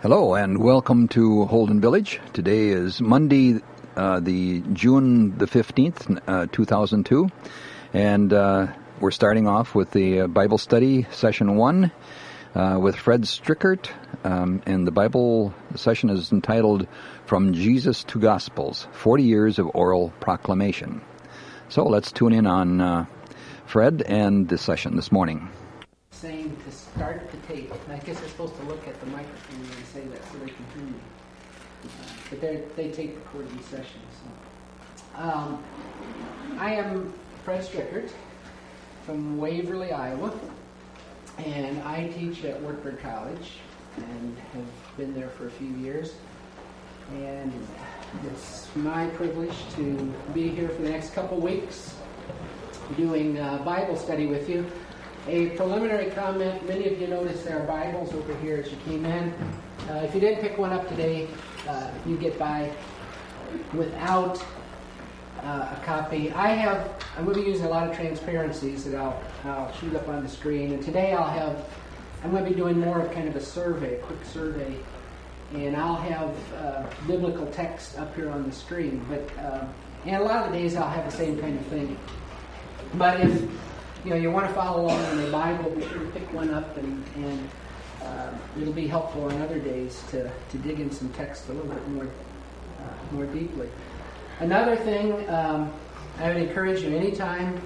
Hello and welcome to Holden Village. Today is Monday, the June the 15th, 2002, and we're starting off with the Bible study, session 1, with Fred Strickert, and the Bible session is entitled From Jesus to Gospels, 40 Years of Oral Proclamation. So let's tune in on Fred and the session this morning. Saying to start the tape. I guess they're supposed to look at the microphone and say that so they can hear me. But they tape record these sessions. So. I am Fred Strickert from Waverly, Iowa, and I teach at Wartburg College and have been there for a few years. And it's my privilege to be here for the next couple weeks doing Bible study with you. A preliminary comment, many of you noticed there are Bibles over here as you came in. If you didn't pick one up today, you get by without a copy. I'm going to be using a lot of transparencies that I'll shoot up on the screen. And today I'm going to be doing more of kind of a quick survey. And I'll have biblical text up here on the screen. And a lot of the days I'll have the same kind of thing. But if you want to follow along in the Bible, be sure to pick one up, and it'll be helpful on other days to dig in some text a little bit more deeply. Another thing, I would encourage you anytime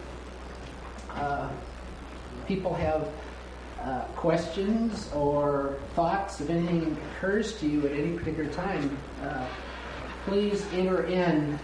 people have questions or thoughts, if anything occurs to you at any particular time, please enter in.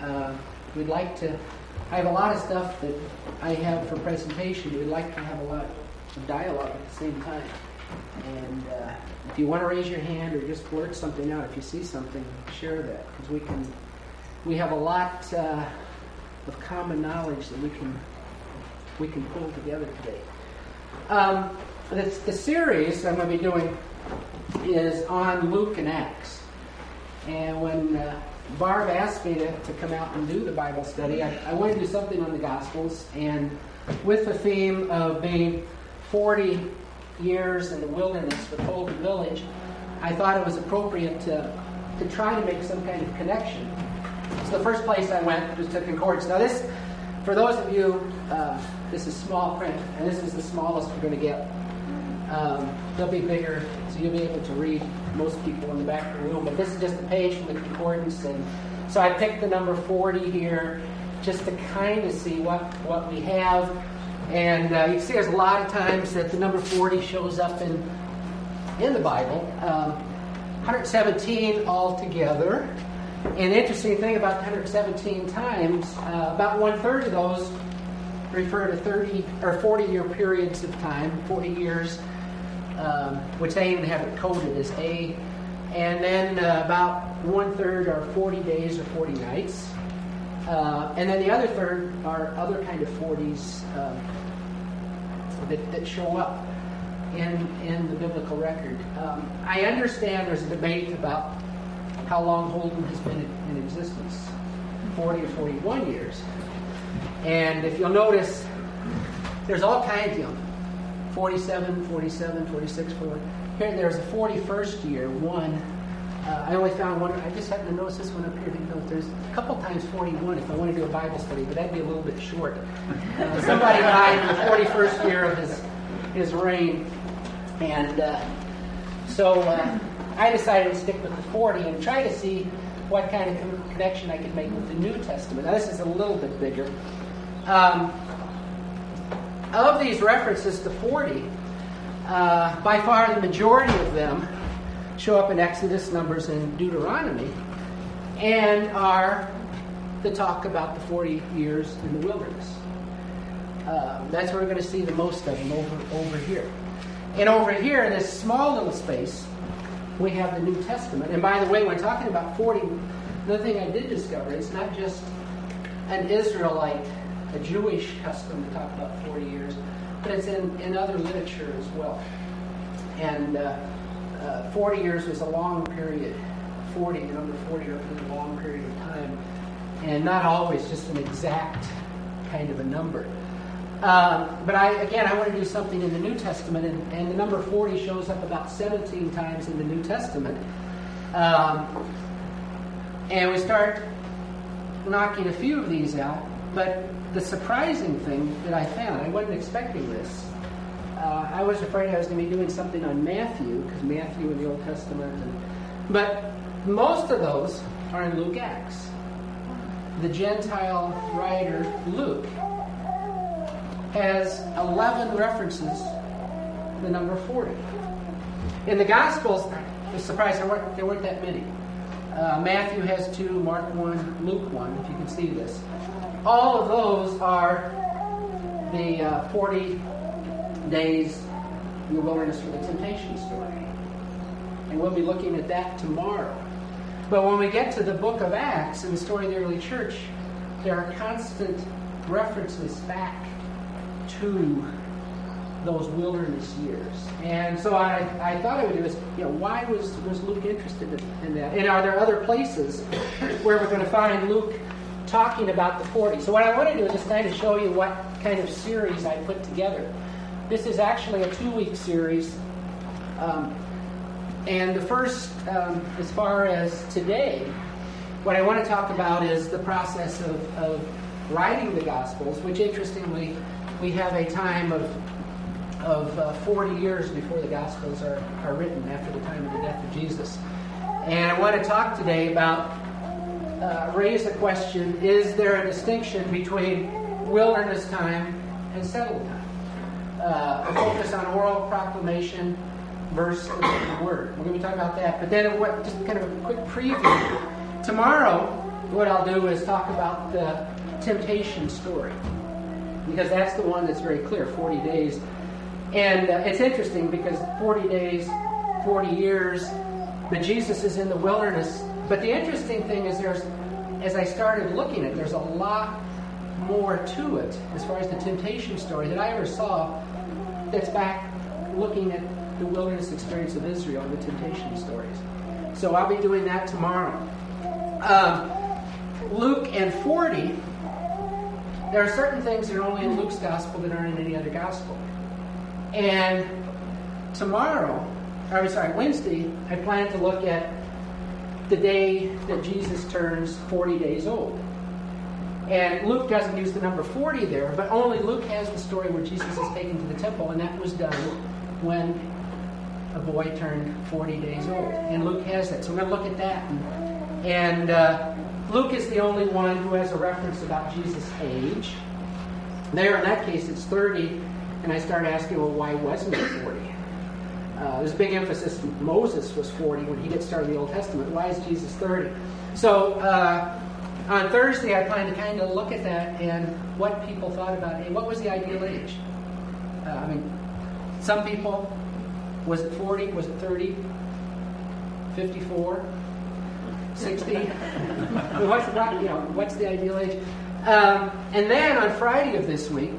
I have a lot of stuff that I have for presentation. We'd like to have a lot of dialogue at the same time. And if you want to raise your hand or just blurt something out, if you see something, share that, because we have a lot of common knowledge that we can pull together today. The series I'm going to be doing is on Luke and Acts. And when Barb asked me to come out and do the Bible study, I wanted to do something on the Gospels, and with the theme of being 40 years in the wilderness with Holden Village, I thought it was appropriate to try to make some kind of connection. So the first place I went was to Concordance. Now this, for those of you, this is small print, and this is the smallest we're going to get. They'll be bigger, so you'll be able to read most people in the back of the room. But this is just a page from the Concordance, and so I picked the number 40 here just to kind of see what we have. And you see there's a lot of times that the number 40 shows up in the Bible. 117 altogether. And the interesting thing about 117 times, about 1/3 of those refer to 30 or 40-year periods of time, 40 years, which they even have it coded as A. And then about 1/3 are 40 days or 40 nights. And then the other third are other kind of 40s that show up in the biblical record. I understand there's a debate about how long Holden has been in existence, 40 or 41 years. And if you'll notice, there's all kinds of them. 47, 47, 46, 41. Here there's a 41st year, one. I only found one. I just happened to notice this one up here. There's a couple times 41 if I want to do a Bible study, but that'd be a little bit short. Somebody died in the 41st year of his reign. And so I decided to stick with the 40 and try to see what kind of connection I could make with the New Testament. Now this is a little bit bigger. Of these references to 40, by far the majority of them show up in Exodus, Numbers, and Deuteronomy, and are the talk about the 40 years in the wilderness. That's where we're going to see the most of them over here. And over here, in this small little space, we have the New Testament. And by the way, when talking about 40, another thing I did discover, it's not just an Israelite, a Jewish custom to talk about 40 years, but it's in other literature as well. And 40 years was a long period. The number 40 represents a long period of time. And not always just an exact kind of a number. But I want to do something in the New Testament, and the number 40 shows up about 17 times in the New Testament. And we start knocking a few of these out, but the surprising thing that I found, I wasn't expecting this. I was afraid I was going to be doing something on Matthew, because Matthew in the Old Testament. But most of those are in Luke Acts. The Gentile writer Luke has 11 references to the number 40. In the Gospels, I was surprised there weren't that many. Matthew has 2, Mark 1, Luke 1, if you can see this. All of those are the 40 days in the wilderness for the temptation story. And we'll be looking at that tomorrow. But when we get to the book of Acts and the story of the early church, there are constant references back to those wilderness years. And so I thought I would do this, why was Luke interested in that? And are there other places where we're going to find Luke talking about the 40? So what I want to do is just kind of show you what kind of series I put together. This is actually a 2-week series. And the first, as far as today, what I want to talk about is the process of writing the Gospels, which interestingly, we have a time of 40 years before the Gospels are written, after the time of the death of Jesus. And I want to talk today about, raise the question, is there a distinction between wilderness time and settled time? A focus on oral proclamation versus the word. We're going to be talking about that. But then just kind of a quick preview. Tomorrow, what I'll do is talk about the temptation story, because that's the one that's very clear, 40 days. And it's interesting because 40 days, 40 years, but Jesus is in the wilderness. But the interesting thing is as I started looking at it, there's a lot more to it as far as the temptation story that I ever saw that's back looking at the wilderness experience of Israel and the temptation stories. So I'll be doing that tomorrow. Luke and 40, there are certain things that are only in Luke's gospel that aren't in any other gospel. And Wednesday, I plan to look at the day that Jesus turns 40 days old. And Luke doesn't use the number 40 there, but only Luke has the story where Jesus is taken to the temple, and that was done when a boy turned 40 days old. And Luke has that. So we're going to look at that. And Luke is the only one who has a reference about Jesus' age. There, in that case, it's 30. And I started asking, well, why wasn't it 40? There's a big emphasis. Moses was 40 when he gets started in the Old Testament. Why is Jesus 30? So on Thursday, I plan to kind of look at that and what people thought about it. What was the ideal age? Some people, was it 40? Was it 30? 54? 60? What's the ideal age? And then on Friday of this week,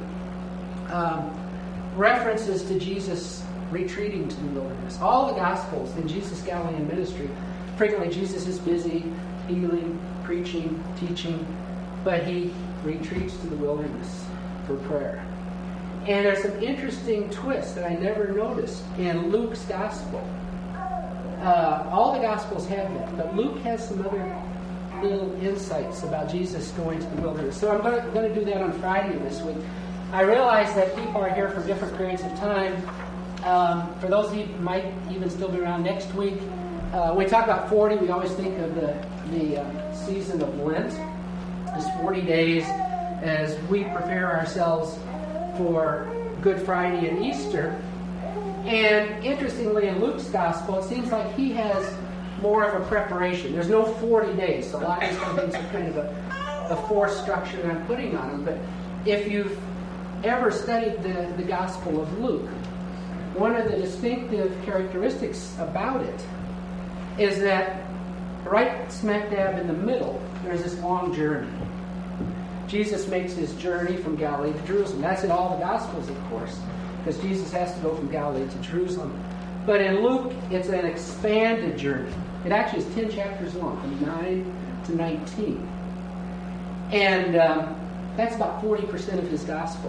references to Jesus retreating to the wilderness. All the Gospels in Jesus' Galilean ministry, frequently Jesus is busy healing, preaching, teaching, but he retreats to the wilderness for prayer. And there's some interesting twists that I never noticed in Luke's Gospel. All the Gospels have that, but Luke has some other little insights about Jesus going to the wilderness. So I'm going to do that on Friday this week. I realize that people are here for different periods of time. For those of you who might even still be around next week, when we talk about 40, we always think of the season of Lent. It's 40 days as we prepare ourselves for Good Friday and Easter. And interestingly, in Luke's Gospel, it seems like he has more of a preparation. There's no 40 days, so a lot of these things are kind of a forced structure that I'm putting on them. But if you've ever studied the Gospel of Luke, one of the distinctive characteristics about it is that right smack dab in the middle, there's this long journey. Jesus makes his journey from Galilee to Jerusalem. That's in all the Gospels, of course, because Jesus has to go from Galilee to Jerusalem. But in Luke, it's an expanded journey. It actually is 10 chapters long, from 9 to 19. And that's about 40% of his Gospel.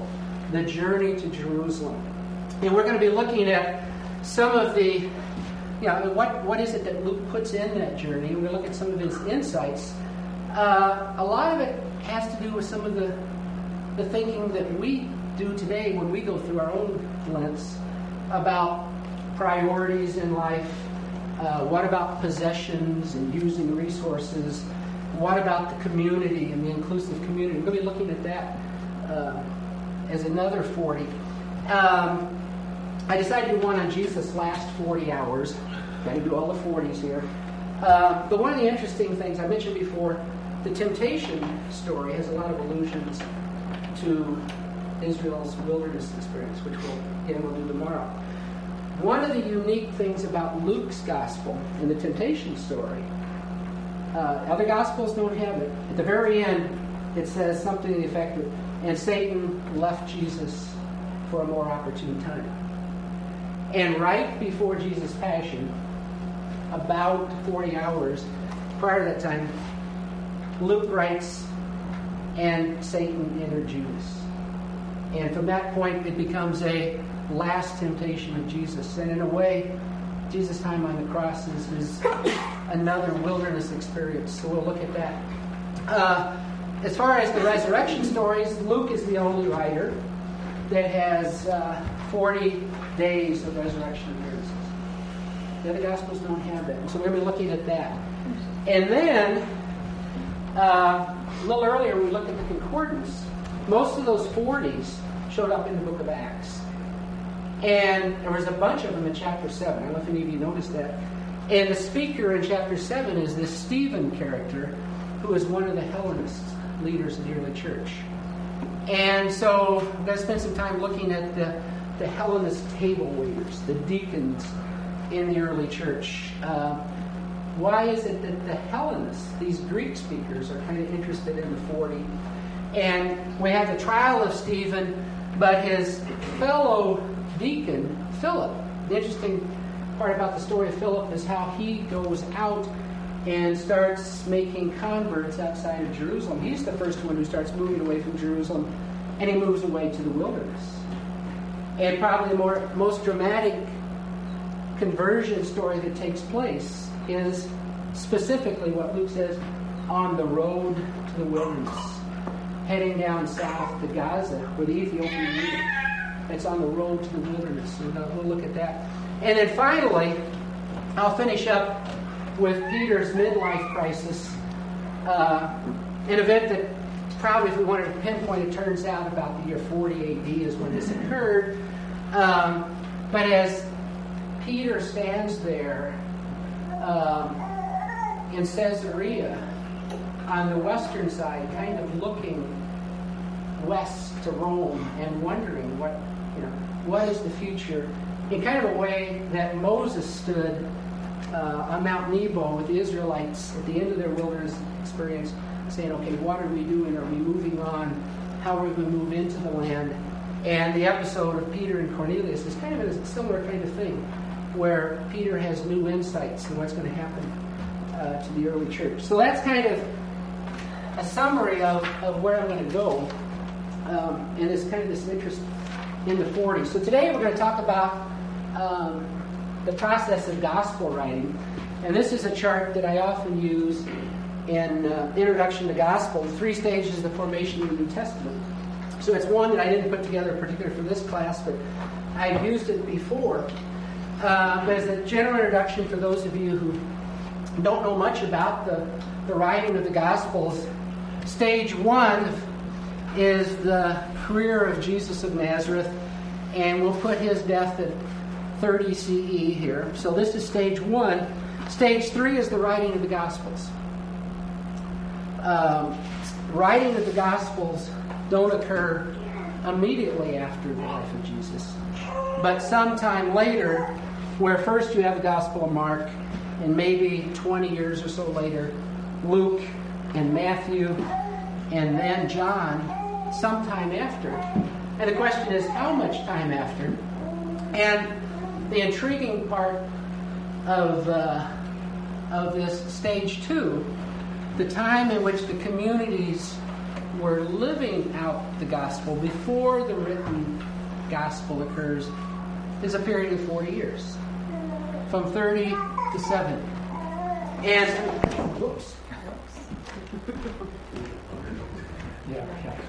the journey to Jerusalem. And we're going to be looking at some of the, what is it that Luke puts in that journey. We're going to look at some of his insights. A lot of it has to do with some of the thinking that we do today when we go through our own lens about priorities in life. What about possessions and using resources? What about the community and the inclusive community? We're going to be looking at that as another 40. I decided to do one on Jesus' last 40 hours. Got to do all the 40s here. But one of the interesting things I mentioned before, the temptation story has a lot of allusions to Israel's wilderness experience, which we'll do tomorrow. One of the unique things about Luke's gospel and the temptation story, other gospels don't have it. At the very end, it says something to the effect of, and Satan left Jesus for a more opportune time. And right before Jesus' passion, about 40 hours prior to that time, Luke writes, and Satan entered Judas. And from that point, it becomes a last temptation of Jesus. And in a way, Jesus' time on the cross is another wilderness experience. So we'll look at that. As far as the resurrection stories, Luke is the only writer that has 40 days of resurrection appearances. The other Gospels don't have that. And so we're going to be looking at that. And then, a little earlier, we looked at the concordance. Most of those 40s showed up in the book of Acts. And there was a bunch of them in chapter 7. I don't know if any of you noticed that. And the speaker in chapter 7 is this Stephen character, who is one of the Hellenist leaders in the early church. And so I'm going to spend some time looking at the Hellenist table waiters, the deacons in the early church. Why is it that the Hellenists, these Greek speakers, are kind of interested in the 40? And we have the trial of Stephen, but his fellow deacon, Philip. The interesting part about the story of Philip is how he goes out and starts making converts outside of Jerusalem. He's the first one who starts moving away from Jerusalem, and he moves away to the wilderness. And probably the most dramatic conversion story that takes place is specifically what Luke says, on the road to the wilderness, heading down south to Gaza, where the Ethiopian leader. It's on the road to the wilderness. So we'll look at that. And then finally, I'll finish up with Peter's midlife crisis, an event that probably, if we wanted to pinpoint, it turns out about the year 40 AD is when this occurred. But as Peter stands there in Caesarea on the western side, kind of looking west to Rome and wondering what is the future, in kind of a way that Moses stood on Mount Nebo with the Israelites at the end of their wilderness experience, saying, okay, what are we doing? Are we moving on? How are we going to move into the land? And the episode of Peter and Cornelius is kind of a similar kind of thing, where Peter has new insights in what's going to happen to the early church. So that's kind of a summary of where I'm going to go, and it's kind of this interest in the 40s. So today we're going to talk about the process of gospel writing. And this is a chart that I often use in Introduction to Gospel, 3 stages of the formation of the New Testament. So it's one that I didn't put together particularly for this class, but I've used it before. But as a general introduction for those of you who don't know much about the writing of the Gospels, stage 1 is the career of Jesus of Nazareth, and we'll put his death at 30 CE here. So this is stage 1. Stage 3 is the writing of the Gospels. Writing of the Gospels don't occur immediately after the life of Jesus, but sometime later, where first you have the Gospel of Mark, and maybe 20 years or so later, Luke and Matthew, and then John, sometime after. And the question is, how much time after? And the intriguing part of this stage 2, the time in which the communities were living out the gospel before the written gospel occurs is a period of 40 years, from 30 to 70. And, whoops. Yeah.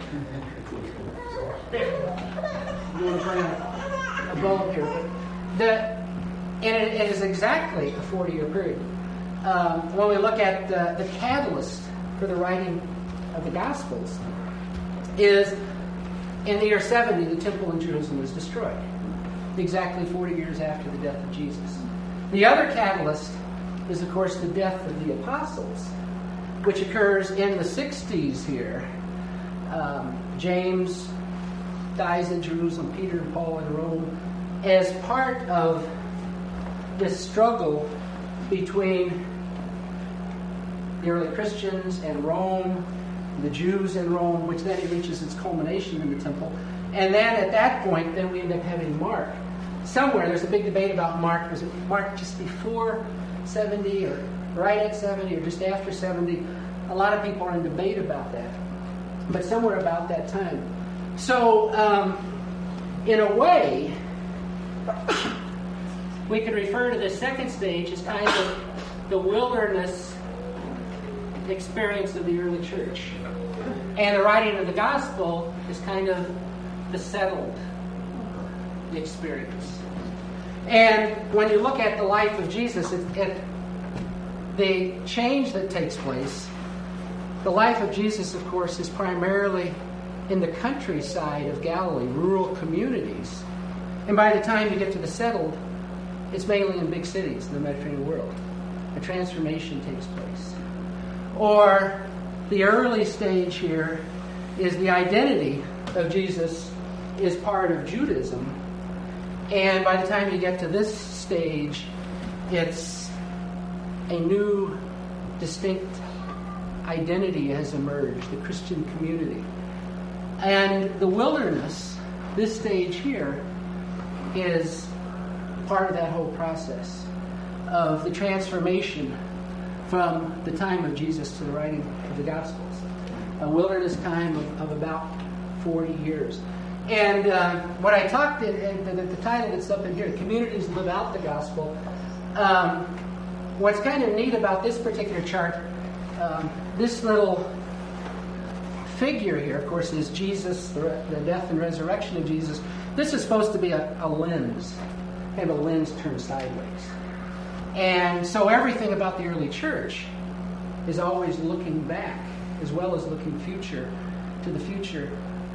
You want to bring a bulb here. And it is exactly a 40-year period. When we look at the catalyst for the writing of the Gospels is in the year 70, the temple in Jerusalem was destroyed, exactly 40 years after the death of Jesus. The other catalyst is, of course, the death of the apostles, which occurs in the 60s here. James dies in Jerusalem, Peter and Paul in Rome, as part of this struggle between the early Christians and Rome, the Jews in Rome, which then it reaches its culmination in the temple. And then at that point, then we end up having Mark. Somewhere there's a big debate about Mark. Was it Mark just before 70 or right at 70 or just after 70? A lot of people are in debate about that. But somewhere about that time. So, in a way, we could refer to the second stage as kind of the wilderness experience of the early church. And the writing of the gospel is kind of the settled experience. And when you look at the life of Jesus, the change that takes place, the life of Jesus, of course, is primarily in the countryside of Galilee, rural communities. And by the time you get to the settled, it's mainly in big cities in the Mediterranean world. A transformation takes place. Or the early stage here is the identity of Jesus is part of Judaism. And by the time you get to this stage, it's a new, distinct identity has emerged, the Christian community. And the wilderness, this stage here, is part of that whole process of the transformation from the time of Jesus to the writing of the Gospels. A wilderness time of about 40 years. And what I talked, the title that's up in here, Communities Live Out the Gospel. What's kind of neat about this particular chart, this little figure here, of course, is Jesus, the death and resurrection of Jesus. This is supposed to be a lens, kind of a lens turned sideways. And so everything about the early church is always looking back as well as looking to the future.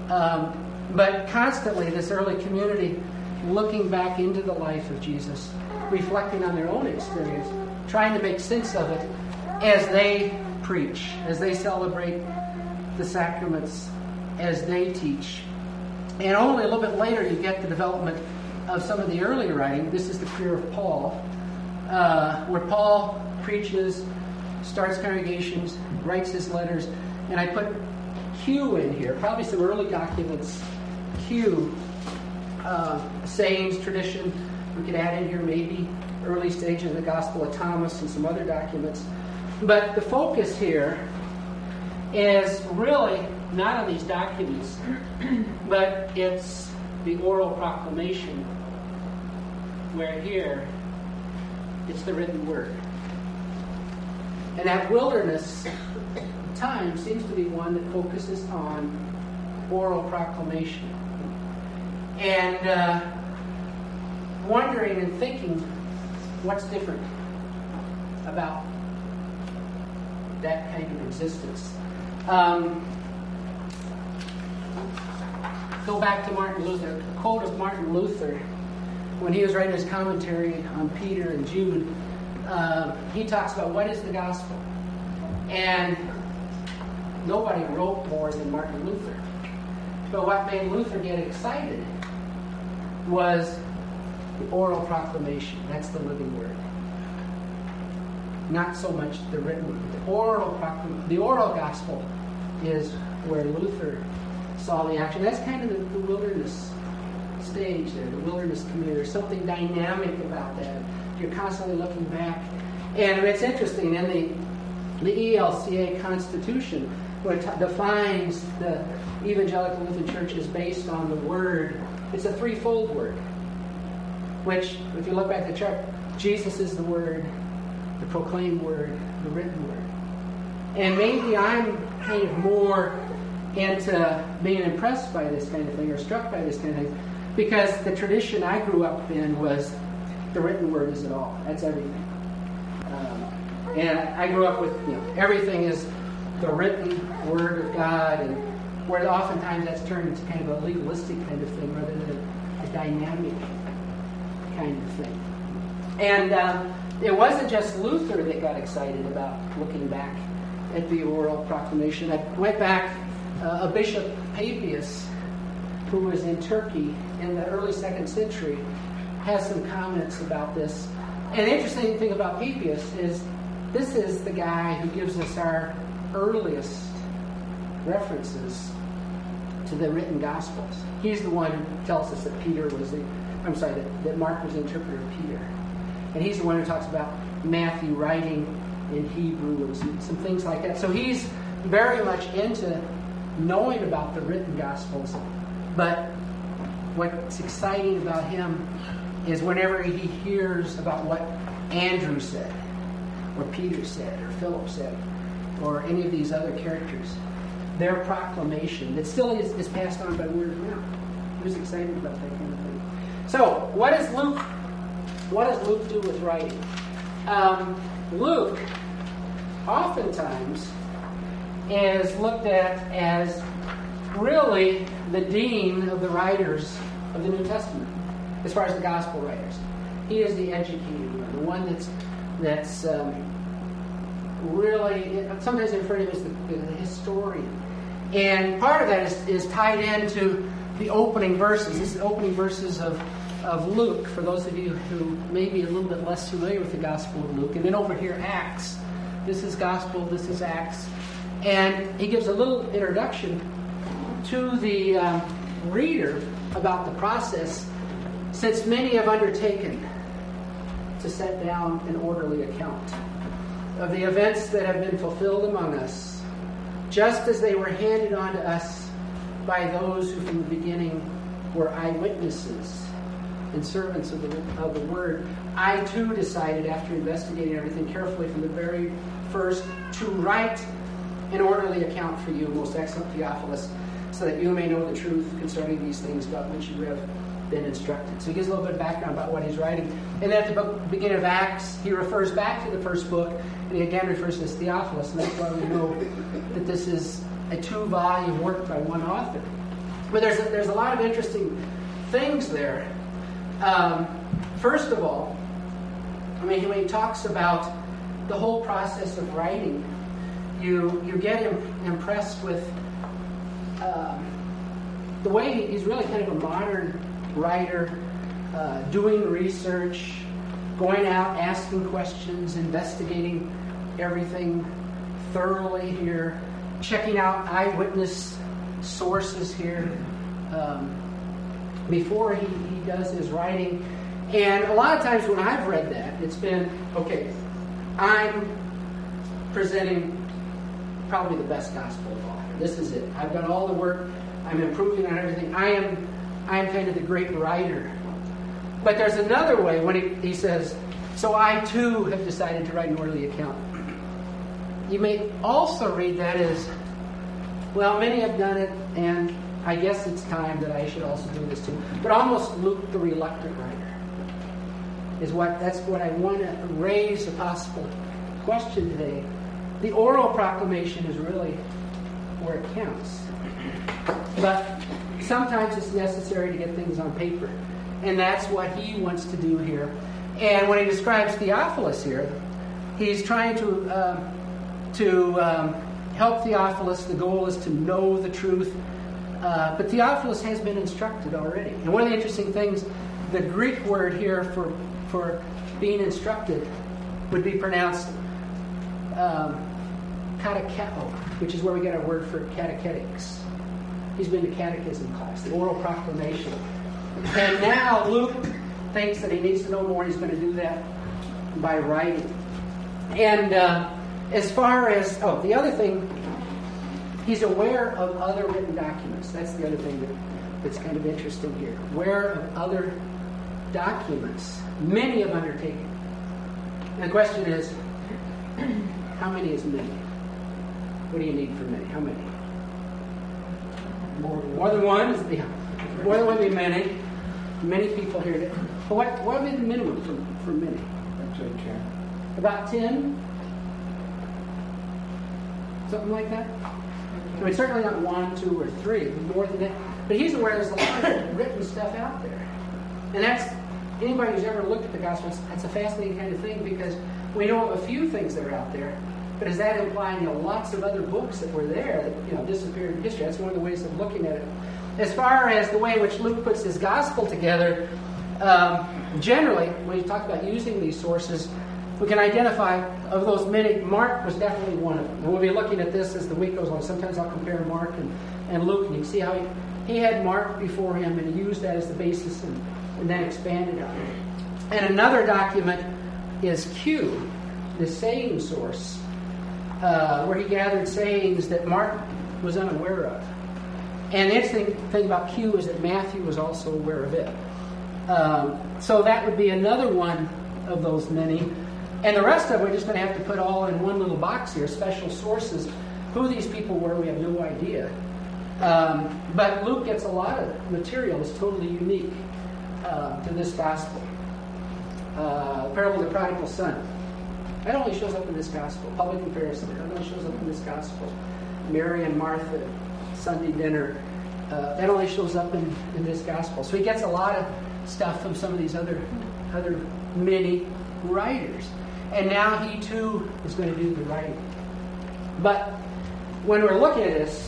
But constantly, this early community looking back into the life of Jesus, reflecting on their own experience, trying to make sense of it as they preach, as they celebrate the sacraments, as they teach. And only a little bit later you get the development of some of the earlier writing. This is the career of Paul, where Paul preaches, starts congregations, writes his letters, and I put Q in here, probably some early documents, Q, sayings, tradition. We could add in here maybe early stage of the Gospel of Thomas and some other documents. But the focus here is really not on these documents, but it's the oral proclamation, where here it's the written word. And that wilderness time seems to be one that focuses on oral proclamation. And wondering and thinking what's different about that kind of existence. Go back to Martin Luther. A quote of Martin Luther when he was writing his commentary on Peter and Jude. He talks about what is the gospel. And nobody wrote more than Martin Luther. But what made Luther get excited was the oral proclamation. That's the living word. Not so much the written word. The oral gospel is where Luther saw the action. That's kind of the wilderness stage there, the wilderness community. There's something dynamic about that. You're constantly looking back. And it's interesting, in the ELCA Constitution, what defines the Evangelical Lutheran Church is based on the Word. It's a threefold Word, which, if you look back at the chart, Jesus is the Word, the proclaimed Word, the written Word. And maybe I'm kind of more into being impressed by this kind of thing or struck by this kind of thing because the tradition I grew up in was the written Word is it all. That's everything. And I grew up with, everything is the written Word of God, and where oftentimes that's turned into kind of a legalistic kind of thing rather than a dynamic kind of thing. And it wasn't just Luther that got excited about looking back at the oral proclamation. I went back, a Bishop Papias, who was in Turkey in the early 2nd century, has some comments about this. And the interesting thing about Papias is this is the guy who gives us our earliest references to the written Gospels. He's the one who tells us that that Mark was the interpreter of Peter. And he's the one who talks about Matthew writing in Hebrew and some things like that. So he's very much into knowing about the written Gospels. But what's exciting about him is whenever he hears about what Andrew said, or Peter said, or Philip said, or any of these other characters, their proclamation that still is passed on by word of mouth. He was excited about that kind of thing. So, what does Luke do with writing? Luke oftentimes is looked at as really the dean of the writers of the New Testament, as far as the gospel writers. He is the educated one, the one that's really, sometimes they refer to him as the historian. And part of that is tied into the opening verses. This is the opening verses of Luke, for those of you who may be a little bit less familiar with the Gospel of Luke. And then over here, Acts. This is Gospel, this is Acts. And he gives a little introduction to the reader about the process, since many have undertaken to set down an orderly account of the events that have been fulfilled among us, just as they were handed on to us by those who from the beginning were eyewitnesses and servants of the Word. I too decided, after investigating everything carefully from the very first, to write an orderly account for you, most excellent Theophilus, so that you may know the truth concerning these things about which you have been instructed. So he gives a little bit of background about what he's writing. And then at the beginning of Acts, he refers back to the first book, and he again refers to this Theophilus, and that's why we know that this is a 2-volume work by one author. But there's a lot of interesting things there. First of all, when he talks about the whole process of writing, you get impressed with the way he's really kind of a modern writer, doing research, going out, asking questions, investigating everything thoroughly here, checking out eyewitness sources here before he does his writing. And a lot of times when I've read that, it's been, okay, I'm presenting probably the best gospel of all. This is it. I've done all the work. I'm improving on everything. I am kind of the great writer. But there's another way when he says, so I too have decided to write an orderly account. You may also read that as, well, many have done it, and I guess it's time that I should also do this too. But almost Luke the reluctant writer that's what I want to raise a possible question today. The oral proclamation is really where it counts. But sometimes it's necessary to get things on paper. And that's what he wants to do here. And when he describes Theophilus here, he's trying to help Theophilus. The goal is to know the truth. But Theophilus has been instructed already. And one of the interesting things, the Greek word here for being instructed would be pronounced katecheto, which is where we get our word for catechetics. He's been to catechism class, the oral proclamation. And now Luke thinks that he needs to know more. He's going to do that by writing. And as far as, the other thing He's aware of other written documents. That's the other thing that's kind of interesting here. Aware of other documents. Many have undertaken. And the question is, how many is many? What do you need for many? How many? More than one? More than one would be many. Many people here. But what would be the minimum for many? I'd say 10. About 10? Something like that? I mean, certainly not 1, 2, or 3, but more than that. But he's aware there's a lot of written stuff out there. And that's, anybody who's ever looked at the Gospels, that's a fascinating kind of thing, because we know of a few things that are out there, but is that implying lots of other books that were there that disappeared in history? That's one of the ways of looking at it. As far as the way in which Luke puts his Gospel together, generally, when you talk about using these sources, we can identify, of those many, Mark was definitely one of them. And we'll be looking at this as the week goes on. Sometimes I'll compare Mark and Luke, and you can see how he had Mark before him, and he used that as the basis and then expanded on it. And another document is Q, the saying source, where he gathered sayings that Mark was unaware of. And the interesting thing about Q is that Matthew was also aware of it. So that would be another one of those many. And the rest of it, we're just going to have to put all in one little box here, special sources. Who these people were, we have no idea. But Luke gets a lot of material that's totally unique to this gospel. Parable of the Prodigal Son. That only shows up in this gospel. Public comparison. That only shows up in this gospel. Mary and Martha, Sunday dinner. That only shows up in this gospel. So he gets a lot of stuff from some of these other many writers. And now he too is going to do the writing. But when we're looking at this,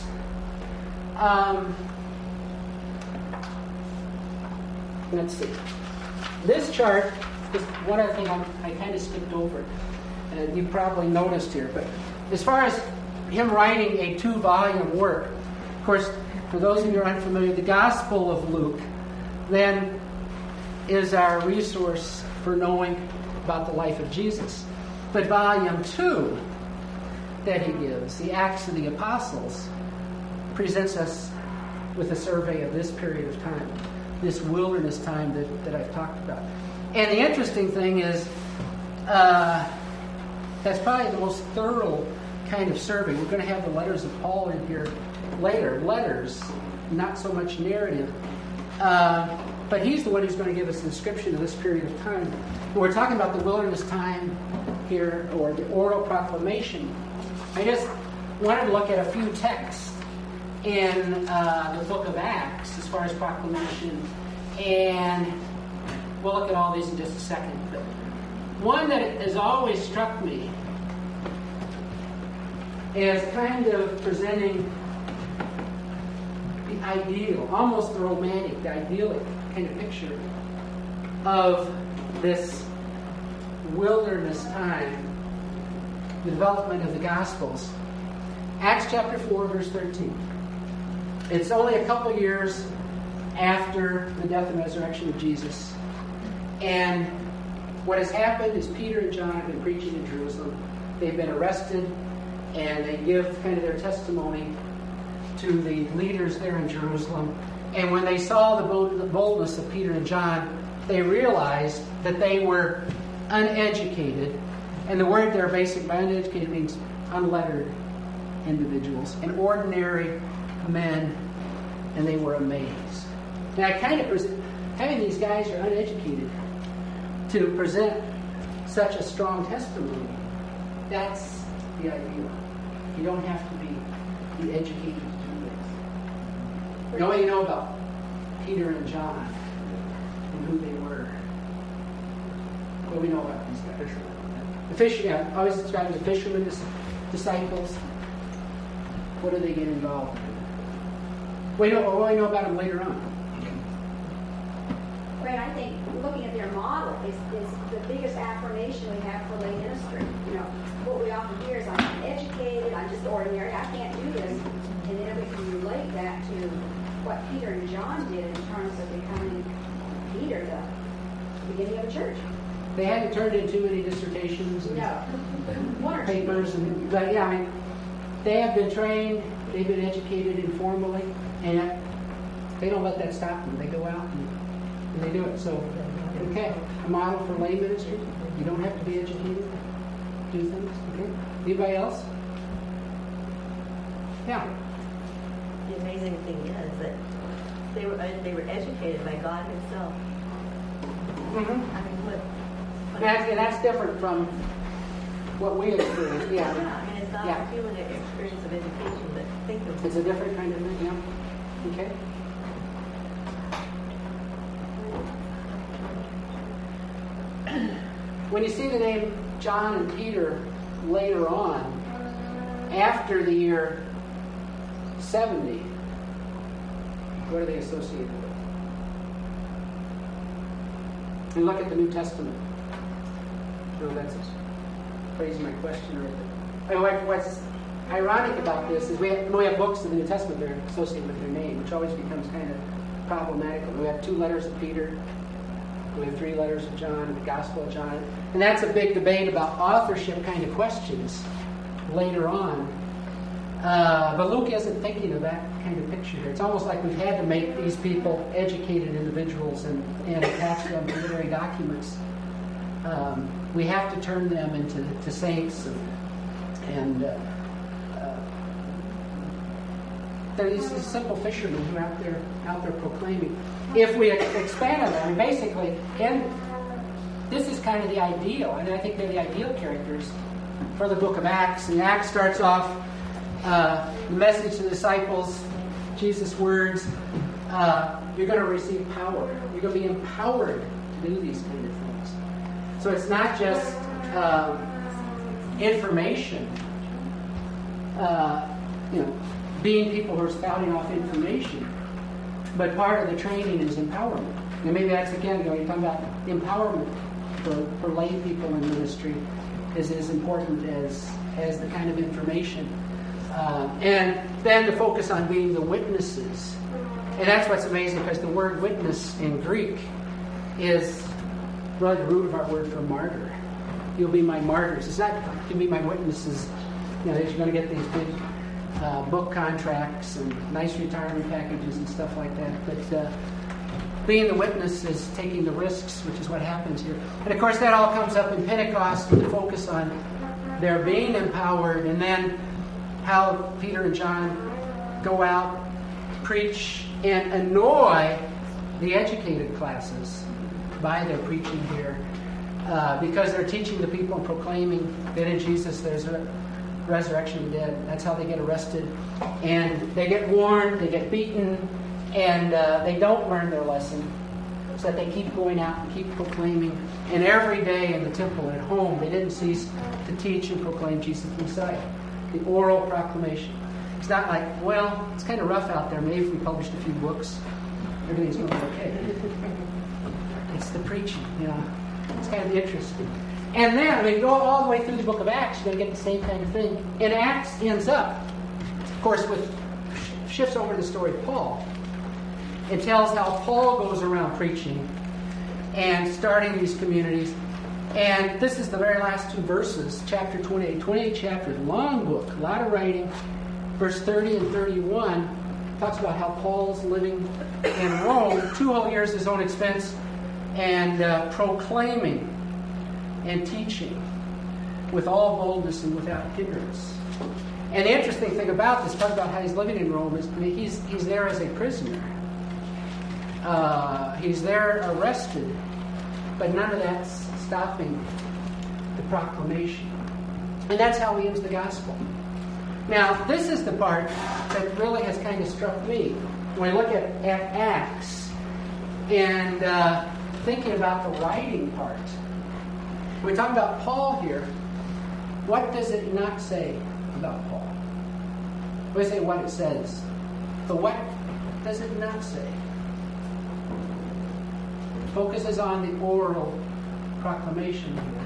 let's see. This chart is one other thing I kind of skipped over. You probably noticed here. But as far as him writing a 2-volume work, of course, for those of you who are unfamiliar, the Gospel of Luke then is our resource for knowing about the life of Jesus. But volume 2 that he gives, the Acts of the Apostles, presents us with a survey of this period of time, this wilderness time that I've talked about. And the interesting thing is, that's probably the most thorough kind of survey. We're going to have the letters of Paul in here later. Letters, not so much narrative. But he's the one who's going to give us a description of this period of time. We're talking about the wilderness time here, or the oral proclamation. I just wanted to look at a few texts in the book of Acts as far as proclamation, and we'll look at all these in just a second. But one that has always struck me is kind of presenting the ideal, almost the romantic, the idyllic kind of picture of this wilderness time, the development of the Gospels. Acts chapter 4, verse 13. It's only a couple years after the death and resurrection of Jesus. And what has happened is Peter and John have been preaching in Jerusalem. They've been arrested, and they give kind of their testimony to the leaders there in Jerusalem. And when they saw the boldness of Peter and John, they realized that they were uneducated. And the word there, basically, by uneducated means unlettered individuals, and ordinary men, and they were amazed. Now, having these guys are uneducated to present such a strong testimony, that's the ideal. You don't have to be educated to do this. Know what you know about Peter and John and who they were. What do we know about these guys? The fishermen, I always describe them as fishermen, disciples. What do they get involved in? What do we know about them later on? Right, I think looking at their model is the biggest affirmation we have for lay ministry. You know, what we often hear is, I'm uneducated, I'm just ordinary, I can't do this. And then we can relate that to what Peter and John did in terms of becoming Peter, the beginning of a church. They hadn't turned in too many dissertations and No. papers, but yeah, I mean, they have been trained they've been educated informally, and they don't let that stop them. They go out and they do it. So, okay, a model for lay ministry. You don't have to be educated to do things. Okay. Anybody else? Yeah. The amazing thing is that they were educated by God Himself. Mm-hmm. I mean, That's different from what we experience. Yeah. I mean, it's not a human experience of education, but think of It's a different kind of thing. Yeah. Okay. When you see the name John and Peter later on, after the year 70, what are they associated with? And look at the New Testament. No, that's phrasing my question right there. What's ironic about this is we have books in the New Testament that are associated with their name, which always becomes kind of problematical. We have 2 letters of Peter. We have 3 letters of John, the Gospel of John. And that's a big debate about authorship kind of questions later on. But Luke isn't thinking of that kind of picture here. It's almost like we've had to make these people educated individuals and attach them to literary documents. We have to turn them into saints, and they're these simple fishermen who are out there proclaiming. If we expand on that, I mean, basically, and this is kind of the ideal. I mean, I think they're the ideal characters for the book of Acts. And Acts starts off the message to the disciples, Jesus' words. You're going to receive power. You're going to be empowered to do these kind of things. So it's not just information. Being people who are spouting off information. But part of the training is empowerment. And maybe that's, again, you're talking about empowerment for lay people in ministry is as important as the kind of information. And then to focus on being the witnesses. And that's what's amazing, because the word witness in Greek is really the root of our word for martyr. You'll be my martyrs. It's not you'll be my witnesses. You're going to get these big book contracts and nice retirement packages and stuff like that. But being the witness is taking the risks, which is what happens here. And of course, that all comes up in Pentecost with the focus on their being empowered, and then how Peter and John go out, preach, and annoy the educated classes by their preaching here, because they're teaching the people and proclaiming that in Jesus there's a resurrection of the dead. That's how they get arrested. And they get warned, they get beaten, and they don't learn their lesson. So that they keep going out and keep proclaiming. And every day in the temple and at home, they didn't cease to teach and proclaim Jesus Messiah. The oral proclamation. It's not like, well, it's kind of rough out there. Maybe if we published a few books, everything's going to be okay. It's the preaching, It's kind of interesting. And then, you go all the way through the book of Acts, you're going to get the same kind of thing. And Acts ends up, of course, shifts over to the story of Paul. It tells how Paul goes around preaching and starting these communities. And this is the very last 2 verses, chapter 28. 28 chapters, long book, a lot of writing. Verse 30 and 31 talks about how Paul's living in Rome, 2 whole years at his own expense, and proclaiming and teaching with all boldness and without hindrance. And the interesting thing about this, talk about how he's living in Rome, is he's there as a prisoner. He's there arrested, but none of that's stopping the proclamation. And that's how he ends the gospel. Now, this is the part that really has kind of struck me when I look at Acts and thinking about the writing part. When we talk about Paul here, what does it not say about Paul? We say what it says. But what does it not say? It focuses on the oral proclamation here.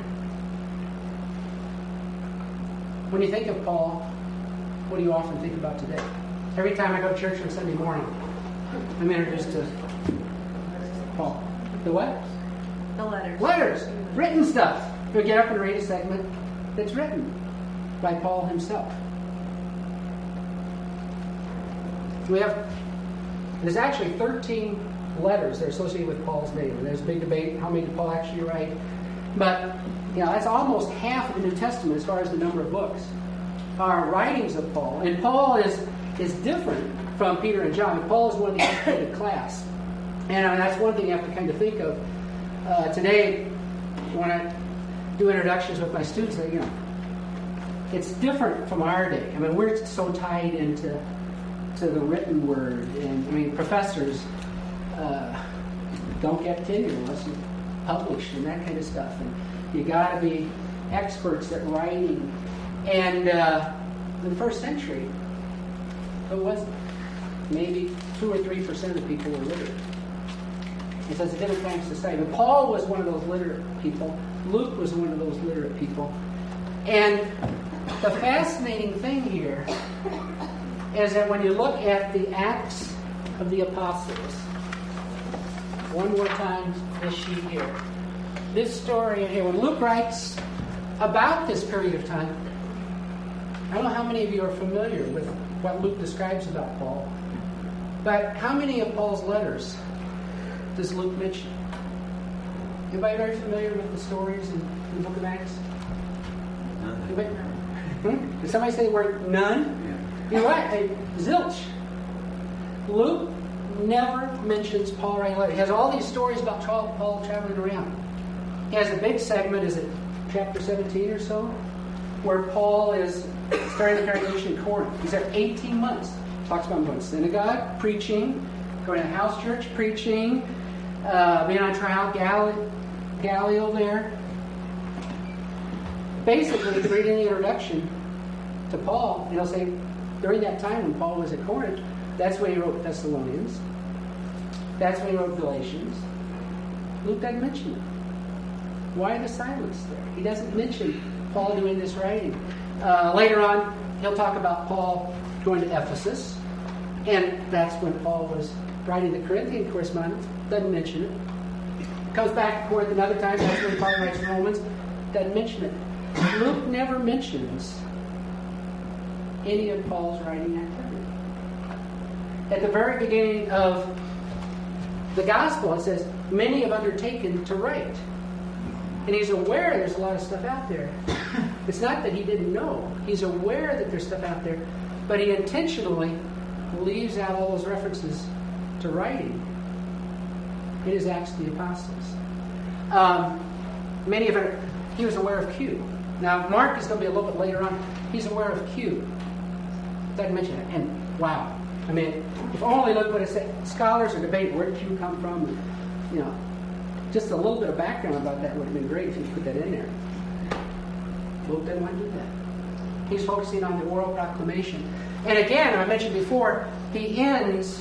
When you think of Paul, what do you often think about today? Every time I go to church on Sunday morning, I'm introduced to Paul. The what? the letters. Letters! Written stuff. You'll get up and read a segment that's written by Paul himself. There's actually 13 letters that are associated with Paul's name. And there's a big debate, how many did Paul actually write? But, that's almost half of the New Testament as far as the number of books are writings of Paul. And Paul is different from Peter and John. And Paul is one of the educated class. And that's one thing you have to kind of think of. Today, when I do introductions with my students, it's different from our day. I mean, we're so tied into the written word. And, professors don't get tenure unless you publish and that kind of stuff. And you got to be experts at writing. And in the first century, it wasn't. Maybe 2 or 3% of people were literate. It's a different kind of society. But Paul was one of those literate people. Luke was one of those literate people. And the fascinating thing here is that when you look at the Acts of the Apostles, one more time, this sheet here. This story here, when Luke writes about this period of time, I don't know how many of you are familiar with what Luke describes about Paul, but how many of Paul's letters does Luke mention? Anybody very familiar with the stories in the book of Acts? Anybody? Did somebody say the word none? Yeah. You're right. Zilch. Luke never mentions Paul writing letters. He has all these stories about Paul traveling around. He has a big segment, is it chapter 17 or so, where Paul is starting the congregation in Corinth. He's there 18 months. Talks about going to synagogue, preaching, going to house church, preaching, being on trial, Gallio there. Basically, if you read in the introduction to Paul, he'll say, during that time when Paul was at Corinth, that's when he wrote Thessalonians. That's when he wrote Galatians. Luke doesn't mention it. Why the silence there? He doesn't mention Paul doing this writing. Later on, he'll talk about Paul going to Ephesus, and that's when Paul was writing the Corinthian correspondence. Doesn't mention it. Comes back to Corinth another time. That's when Paul writes Romans. Doesn't mention it. Luke never mentions any of Paul's writing activity. At the very beginning of the gospel, it says, many have undertaken to write. And he's aware there's a lot of stuff out there. It's not that he didn't know. He's aware that there's stuff out there, but he intentionally leaves out all those references to writing in his Acts of the Apostles. Many of it, he was aware of Q. Now, Mark is going to be a little bit later on. He's aware of Q. Doesn't mention it. And wow. I mean, if only Luke would have said, scholars are debating where did Q come from. And, just a little bit of background about that would have been great if you put that in there. Luke didn't want to do that. He's focusing on the oral proclamation. And again, I mentioned before, he ends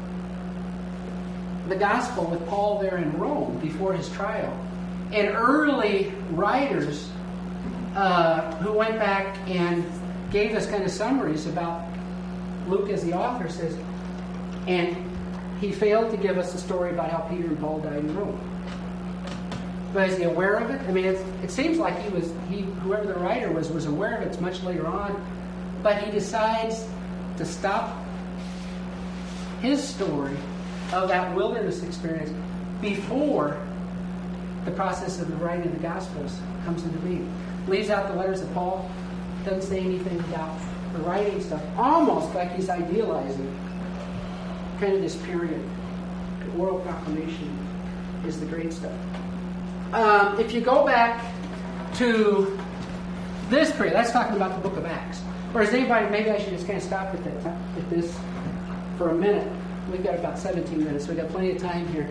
the gospel with Paul there in Rome before his trial. And early writers who went back and gave us kind of summaries about Luke as the author says, and he failed to give us a story about how Peter and Paul died in Rome. But is he aware of it? I mean, it seems like whoever the writer was aware of it much later on, but he decides to stop his story of that wilderness experience before the process of the writing of the Gospels comes into being. Leaves out the letters of Paul, doesn't say anything about the writing stuff, almost like he's idealizing kind of this period. The oral proclamation is the great stuff. If you go back to this period, that's talking about the book of Acts. Or is anybody, maybe I should just kind of stop at this for a minute. We've got about 17 minutes, so we've got plenty of time here.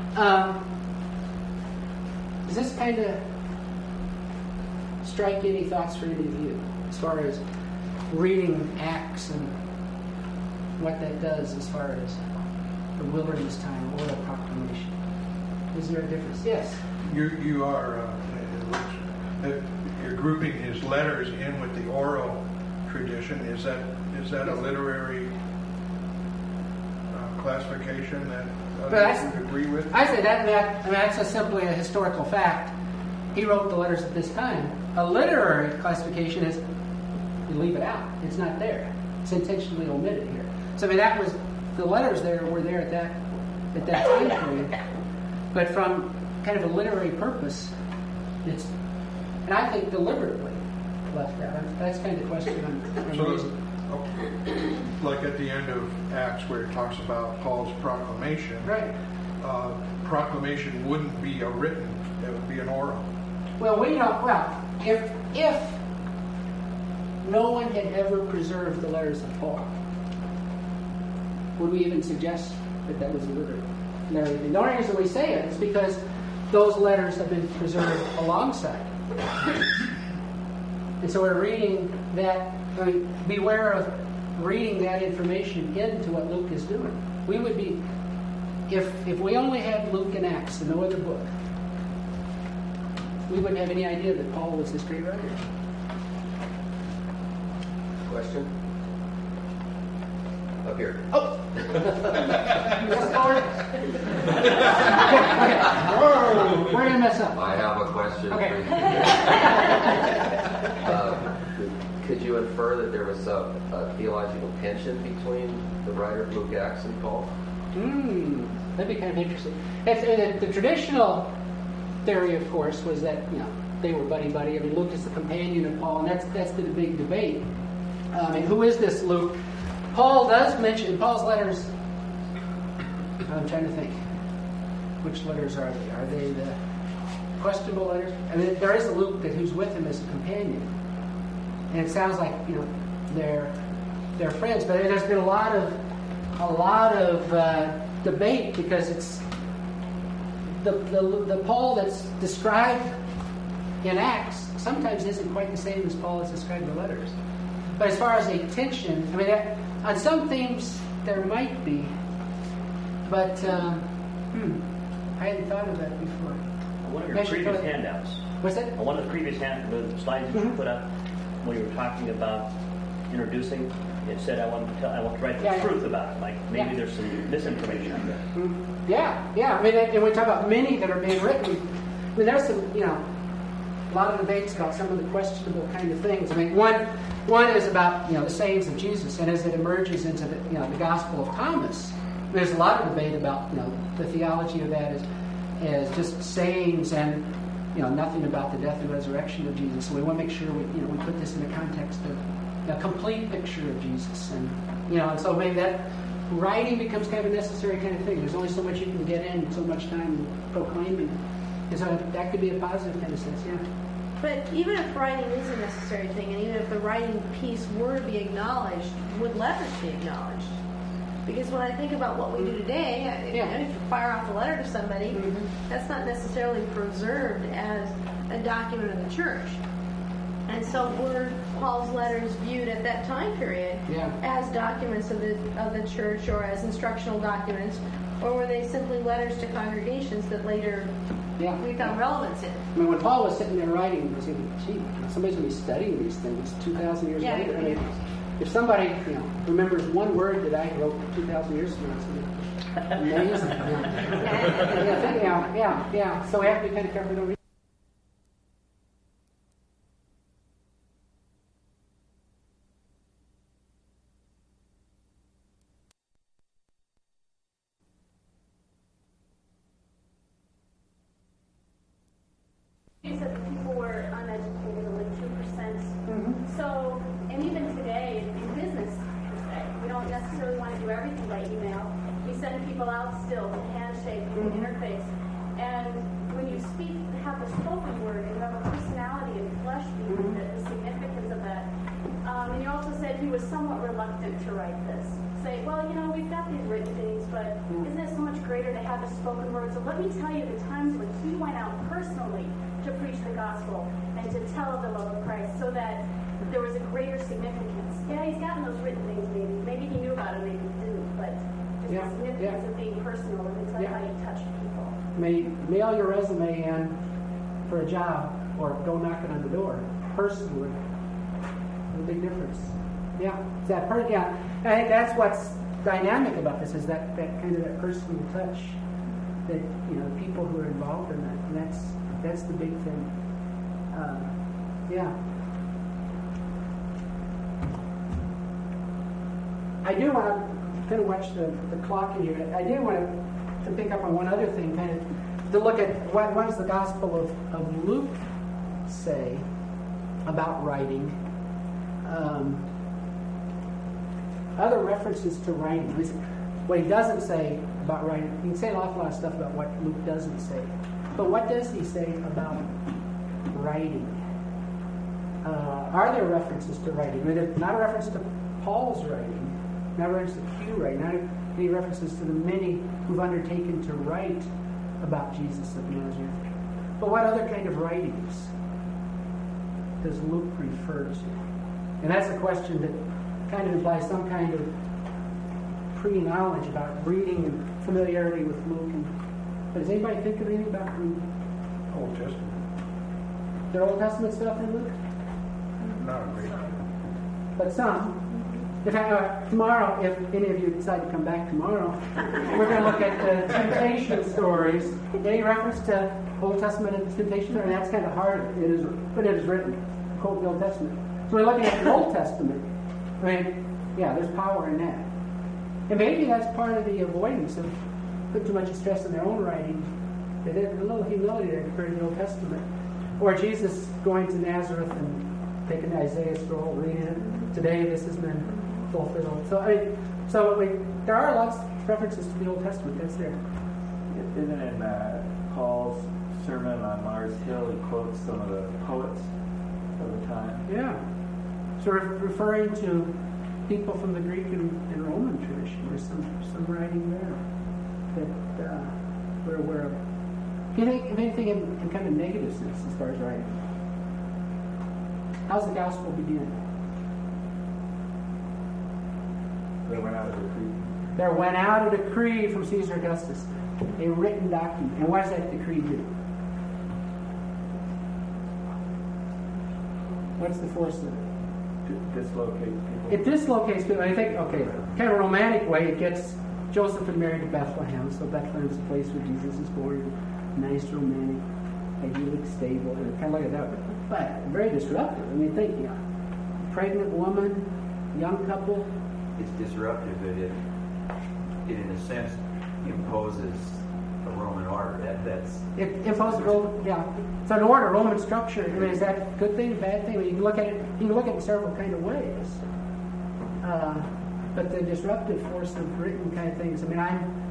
Does this kind of strike any thoughts for any of you as far as reading Acts and what that does as far as the wilderness time, oral proclamation? Is there a difference? Yes. You are you're grouping his letters in with the oral tradition. Is that a literary classification that others would agree with? I say that's just simply a historical fact. He wrote the letters at this time. A literary classification is you leave it out. It's not there. It's intentionally omitted here. So I mean, that was the letters were there at that time period. But from kind of a literary purpose, and I think deliberately left out. That's kind of the question I'm raising. Like at the end of Acts where it talks about Paul's proclamation, Right. Proclamation wouldn't be a written, it would be an oral. Well, if no one had ever preserved the letters of Paul, would we even suggest that was a literary thing? The only reason we say it is because those letters have been preserved alongside. And so we're reading that. I mean, beware of reading that information into what Luke is doing. We would be, if we only had Luke and Acts and no other book, we wouldn't have any idea that Paul was this great writer. Question? Up here. Oh! Yes, Lord. Whoa! We're going to mess up. I have a question. Okay. Could you infer that there was some theological tension between the writer of Luke, Acts, and Paul? That'd be kind of interesting. The traditional theory, of course, was that they were buddy-buddy. I mean, Luke is the companion of Paul, and that's the big debate. And who is this Luke? Paul does mention in Paul's letters. I'm trying to think. Which letters are they? Are they the questionable letters? I mean, there is a Luke who's with him as a companion, and it sounds like they're friends. But there's been a lot of debate because it's the Paul that's described in Acts sometimes isn't quite the same as Paul is described in the letters. But as far as a tension, I mean, on some themes there might be, but I hadn't thought of that before. One of your previous handouts. What's that? On one of the previous the slides that you put up, when you were talking about introducing, it said I want to write the truth about it. Like maybe there's some misinformation out there. Yeah. I mean, and we talk about many that are being written. I mean, there's some, a lot of debates about some of the questionable kind of things. I mean, one is about the sayings of Jesus, and as it emerges into the the Gospel of Thomas, there's a lot of debate about the theology of that as just sayings and nothing about the death and resurrection of Jesus. So we want to make sure we put this in the context of a complete picture of Jesus, and and so maybe that writing becomes kind of a necessary kind of thing. There's only so much you can get in, so much time proclaiming, and so that could be a positive kind of sense. Yeah. But even if writing is a necessary thing, and even if the writing piece were to be acknowledged, would letters be acknowledged? Because when I think about what we do today, if you fire off a letter to somebody, that's not necessarily preserved as a document of the church. And so were Paul's letters viewed at that time period as documents of the church or as instructional documents, or were they simply letters to congregations that later we found relevance in? I mean, when Paul was sitting there writing, he was thinking, gee, somebody's going to be studying these things 2,000 years later. I mean, if somebody remembers one word that I wrote 2,000 years ago, it's amazing. Yeah. So we have to be kind of careful. You said that people were uneducated, only 2%. So, and even today, in business, we don't necessarily want to do everything by email. We send people out still to handshake, interface. And when you speak, have the spoken word, and you have a personality and flesh behind it, the significance of that. And you also said he was somewhat reluctant to write this. Say, well, we've got these written things, but isn't it so much greater to have the spoken word? So let me tell you the times when he went out personally to preach the gospel and to tell of the love of Christ, so that there was a greater significance. Yeah, he's gotten those written things, maybe he knew about it, maybe he didn't, but just the significance of being personal, and tell you how you touch people. Mail your resume in for a job, or go knocking on the door personally. A big difference. Yeah, I think that's what's dynamic about this, is that kind of that personal touch, that people who are involved in that, and that's the big thing. I do want to kind of watch the clock in here. I do want to pick up on one other thing, kind of to look at what does the Gospel of Luke say about writing. Other references to writing. What he doesn't say about writing, he can say an awful lot of stuff about what Luke doesn't say. But what does he say about writing? Are there references to writing? I mean, not a reference to Paul's writing, not a reference to Q writing, not any references to the many who've undertaken to write about Jesus of Nazareth. But what other kind of writings does Luke refer to? And that's a question that kind of implies some kind of pre-knowledge about reading and familiarity with Luke. But does anybody think of anything about the Old Testament. Old Testament stuff in Luke? Not a great deal. But some. In fact, tomorrow, if any of you decide to come back tomorrow, we're going to look at the temptation stories. Any reference to Old Testament and temptation? And that's kind of hard. It is, but it is written. Quote the Old Testament. So we're looking at the Old Testament. I mean, yeah, there's power in that. And maybe that's part of the avoidance of putting too much stress on their own writing. They did a little humility there compared to the Old Testament. Or Jesus going to Nazareth and taking the Isaiah scroll, reading it. Today this has been fulfilled. So there are lots of references to the Old Testament. That's there. Isn't it in Paul's sermon on Mars Hill, he quotes some of the poets of the time? Yeah. Sort of referring to people from the Greek and Roman tradition. There's some writing there that we're aware of. Do you think of anything in kind of negative sense as far as writing? How's the gospel begin? There went out a decree. There went out a decree from Caesar Augustus, a written document. And what does that decree do? What's the force of it? Dislocate people. It dislocates people. I think, okay, kind of a romantic way, it gets Joseph and Mary to Bethlehem. So Bethlehem's the place where Jesus is born. Nice, romantic, idyllic, stable, and kind of like that. But very disruptive. I mean, think, pregnant woman, young couple. It's disruptive, but it in a sense imposes a Roman order. It imposes it's an order, Roman structure. I mean, is that a good thing, bad thing? I mean, you can look at it. You can look at it in several kind of ways. But the disruptive force of written kind of things. I mean,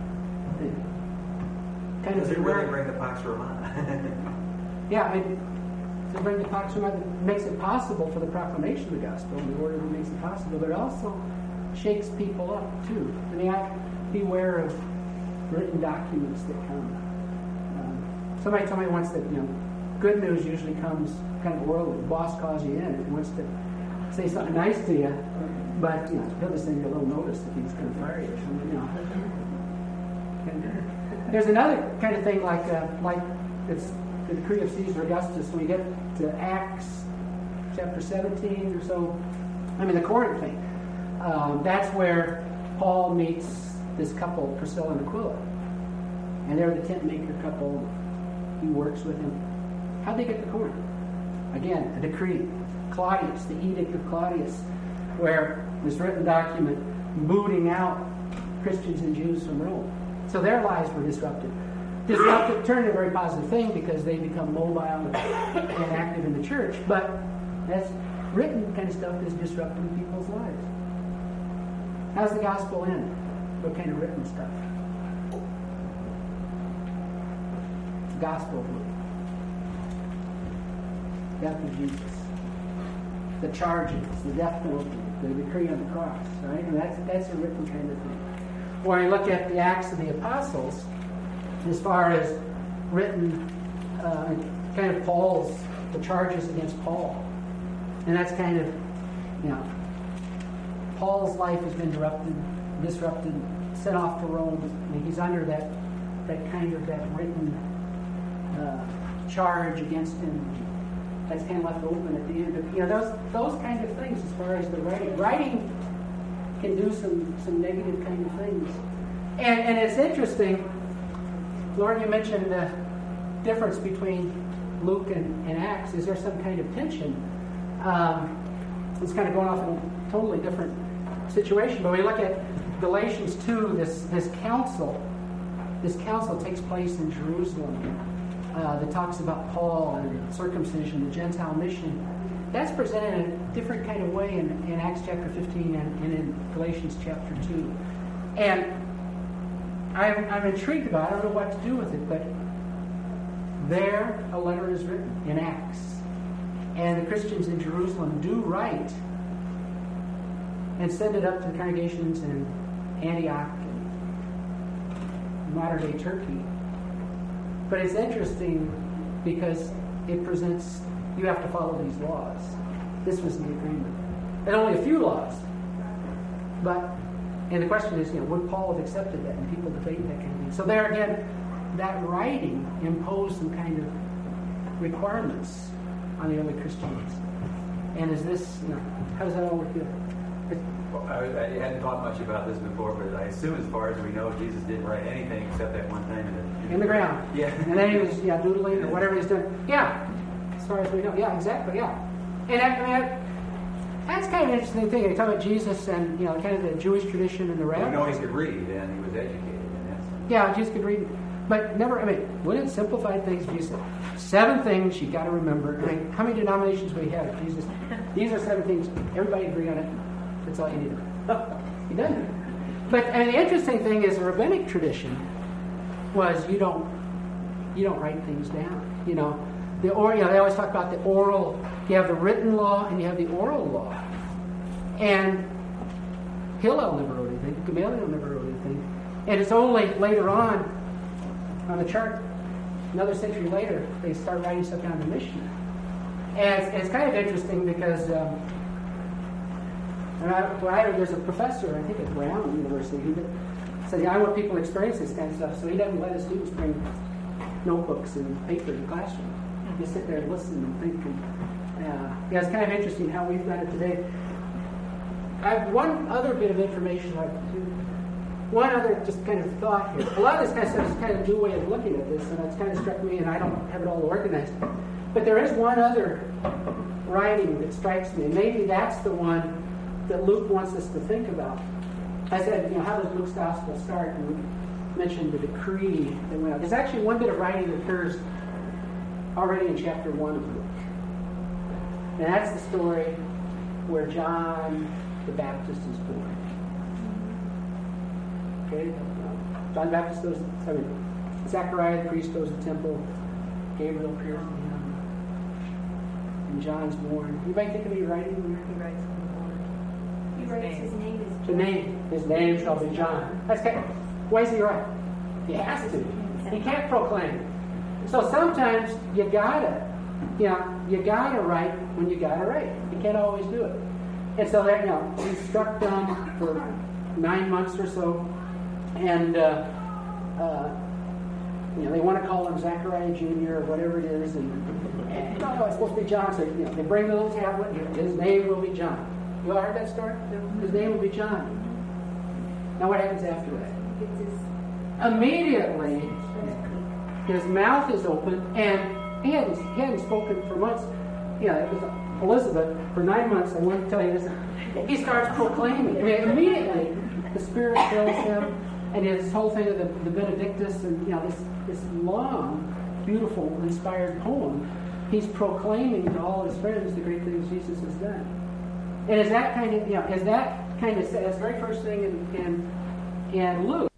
Does it really bring the Pax Romana? Yeah, I mean, to bring the Pax Romana makes it possible for the proclamation of the gospel, and the order that makes it possible, but it also shakes people up too. I mean, beware of written documents that come. Somebody told me once that good news usually comes kind of worldly. The boss calls you in and wants to say something nice to you, but he'll just send you a little notice that he's going to fire you or something. And there's another kind of thing like it's the decree of Caesar Augustus. When we get to Acts chapter 17 or so, the Corinth thing. That's where Paul meets this couple, Priscilla and Aquila. And they're the tent maker couple. He works with him. How'd they get to Corinth? Again, a decree. Claudius, the Edict of Claudius, where this written document booting out Christians and Jews from Rome. So their lives were disrupted. Disrupted turned a very positive thing because they become mobile and active in the church. But that's written kind of stuff is disrupting people's lives. How's the gospel end? What kind of written stuff? The Gospel of Luke. Death of Jesus. The charges, the death penalty, the decree on the cross, right? And that's a written kind of thing. When you look at the Acts of the Apostles, as far as written, kind of the charges against Paul. And that's kind of, Paul's life has been disrupted, sent off to Rome. And he's under that written charge against him. That's kind of left open at the end. But, those kind of things as far as the writing. Writing can do some negative kind of things. And it's interesting, Lauren, you mentioned the difference between Luke and Acts. Is there some kind of tension? It's kind of going off in a totally different situation. But we look at Galatians 2, this council takes place in Jerusalem that talks about Paul and circumcision, the Gentile mission. That's presented in a different kind of way in Acts chapter 15 and in Galatians chapter 2. And I'm intrigued about it. I don't know what to do with it, but there a letter is written in Acts. And the Christians in Jerusalem do write and send it up to the congregations in Antioch and modern-day Turkey. But it's interesting because it presents, you have to follow these laws. This was the agreement. And only a few laws. And the question is, would Paul have accepted that? And people debate that kind of thing. So there again, that writing imposed some kind of requirements on the early Christians. And is this, how does that all work here? Well, I hadn't thought much about this before, but I assume as far as we know, Jesus didn't write anything except that one time in the ground. Yeah. And then he was doodling or whatever he's doing. Yeah. As far as we know. Yeah, exactly, yeah. And that's kind of an interesting thing. They talk about Jesus and, kind of the Jewish tradition and the rabbis. We know he could read and he was educated in that sense. Yeah, Jesus could read. But never, wouldn't it simplify things? Jesus said, 7 things you got to remember. How many denominations we have? Jesus, these are 7 things. Everybody agree on it. That's all you need to know. He doesn't. But the interesting thing is the rabbinic tradition was you don't write things down. They always talk about the oral. You have the written law and you have the oral law. And Hillel never wrote anything. Gamaliel never wrote anything. And it's only later on the chart, another century later, they start writing stuff down in the Mishnah. And it's kind of interesting because there's a professor, I think at Brown University, who said, I want people to experience this kind of stuff, so he doesn't let his students bring notebooks and paper to the classroom. You sit there and listen and think. It's kind of interesting how we've done it today. I have one other bit of information one other just kind of thought here. A lot of this kind of stuff is kind of a new way of looking at this, and it's kind of struck me, and I don't have it all organized. But there is one other writing that strikes me, and maybe that's the one that Luke wants us to think about. I said, how does Luke's gospel start? And we mentioned the decree that went out. There's actually one bit of writing that occurs already in chapter 1 of Luke. And that's the story where John the Baptist is born. Okay? John the Baptist goes, Zechariah the priest goes to the temple, Gabriel appears to him, and John's born. Anybody think of any writing? He writes He writes his name is John. His name shall be John. That's kind of, why does he write? He has to. He can't proclaim. So sometimes you gotta write when you gotta write. You can't always do it. And so that he struck down for 9 months or so, and they want to call him Zechariah Jr. or whatever it is, and no, it's supposed to be John. So they bring the little tablet. His name will be John. You all heard that story? His name will be John. Now what happens after that? Immediately, his mouth is open, and he hadn't spoken for months. It was Elizabeth for 9 months. I want to tell you this. He starts proclaiming. Immediately, the Spirit fills him, and his whole thing of the Benedictus, and this long, beautiful, inspired poem. He's proclaiming to all his friends the great things Jesus has done. And that's the very first thing in Luke.